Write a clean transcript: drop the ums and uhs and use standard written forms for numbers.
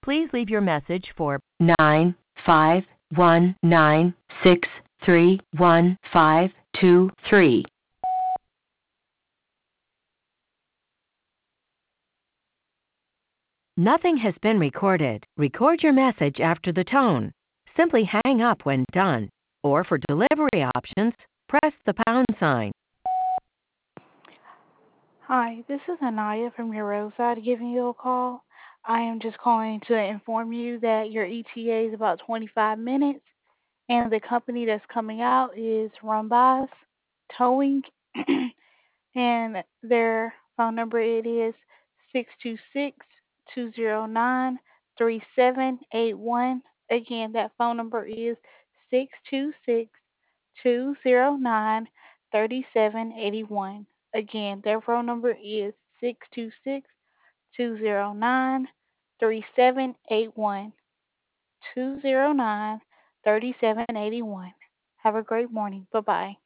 Please leave your message for 95196311523. Nothing has been recorded. Record your message after the tone. Simply hang up when done. Or for delivery options, press the pound sign. Hi, this is Anaya from your roadside giving you a call. I am just calling to inform you that your ETA is about 25 minutes, and the company that's coming out is Rumbas Towing, and their phone number it is 626-209-3781. Again, that phone number is 626-209-3781. Again, their phone number is 626-209-3781. 209-3781. Have a great morning. Bye-bye.